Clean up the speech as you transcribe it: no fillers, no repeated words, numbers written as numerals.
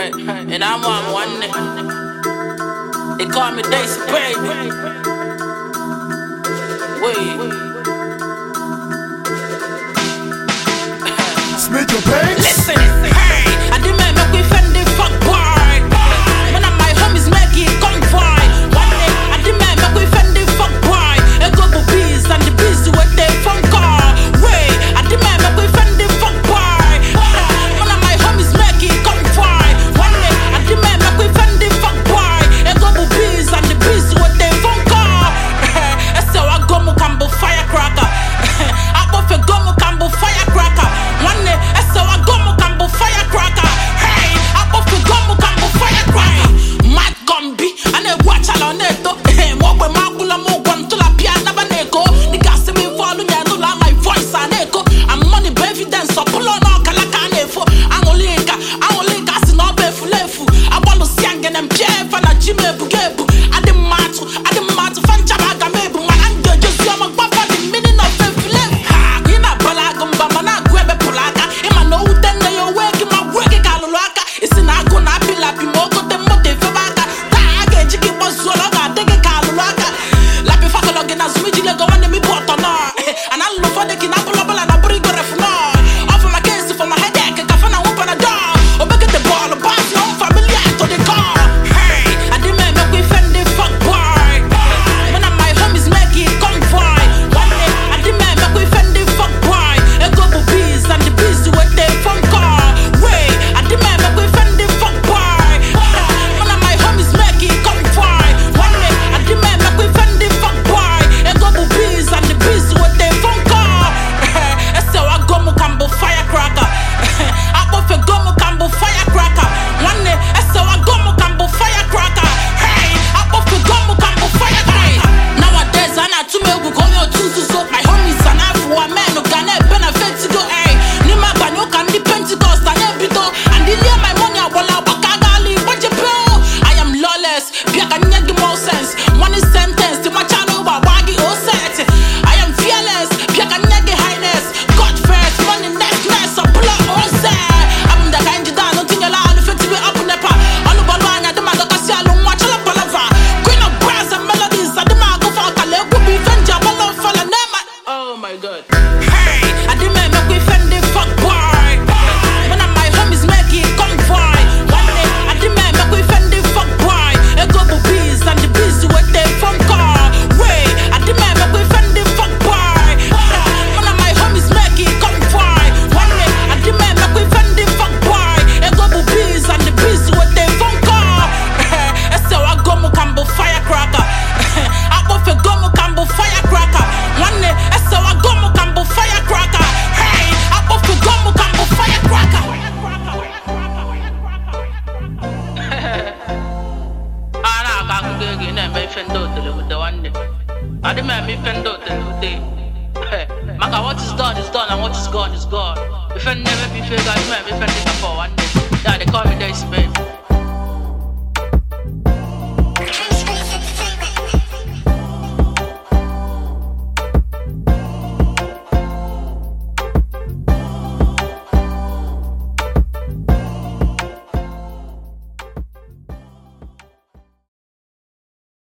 And I'm on one day. They call me Daisy Baby. Wait. Smith your pants. Listen, hey, I demand make we fend the fuck boy. When I'm my homies make it convoy. One day, I demand make we fend the fuck boy. A couple bees and the bees with their phone call. Wait, I demand make we fend the fuck boy. When I'm my homies make it convoy. One day, I demand make we fend the fuck boy. A couple bees and the bees with their phone call. That's how I go mo cambo firecracker. I go for go mo cambo firecracker. One day, that's how I go mo cambo firecracker. Hey, I go for go mo cambo firecracker. Mad Gumby, and they watch along it. What we magula mo one to la piano baneko. The gas me follow me, I don't like my voice and echo. I'm money evidence, so pull on all calacanefo. I'm only gas in all befulefu. I want to sing and I'm Jeff and a Jimmy Bugebu. I didn't matter, fan chabaga mebu. My anger just yam a guapa, the meaning of befulefu. Ha, in a balagumba, mana grebe polaga. In my no then they are working my work in Kalulaka. It's in a gonna be like Moko, the motive for baga. Tag, Jiki was so long, I take a Kalulaka. Lappy Fakalog and as we go on the me bought on her. And I look for the kinapulabala and I bring a refno. Offer my case for my headache, a cafana open a door. Or back at the ball, a boss, no familiar to the car. Hey, I demand make we fend the fuck boy. When I'm my homies make it convoy. One day, I demand make we fend the fuck boy. A couple bees and the bees with their phone call. Wait, I demand make we fend the fuck boy. When I'm my homies make it convoy. One day, I demand make we fend the fuck boy. A couple bees and the bees with their phone call. That's how I go mo cambo firecracker. I go for go mo cambo firecracker. One day, that's how I go mo cambo firecracker. Hey, I go for go mo cambo firecracker. Nowadays, I not to me who go your tunes so my homies and I for a man who can benefit to go. Hey, Nima Banyo can the Pentecost and everything. And the year my money I will have Wakagali. What you bill? I am lawless. Biaka nyagi more sense. Money sentence to my channel by Wagi O set. I am fearless. Biaka nyagi highness. God first, money next, I pull up all set. I'm the kind you down until you're loud. If it's up in the park. All about one, I demand to see a long watch a palava. Queen of brass and melodies. I demand to fuck a leg. Would be venture. Oh my god. Hey, I demand make we fend the fuck boy. When I'm my homies make it convoy. One day, I demand make we fend the fuck boy. A couple bees and the bees with their phone call. Wait, I demand make we fend the fuck boy. When I'm my homies make it convoy. One day, I demand make we fend the fuck boy. A couple bees and the bees with their phone call. That's how I go mo cambo firecracker. I go for go mo cambo firecracker. One day, that's how I go mo cambo firecracker. Hey, I go for go mo cambo firecracker. I can't go again and make fend out with the one day. I demand me fend out the day. Maka, what is done is done and what is gone is gone. If I never be figured, I demand me fend it for one day. Yeah, they call me Daisy Baby.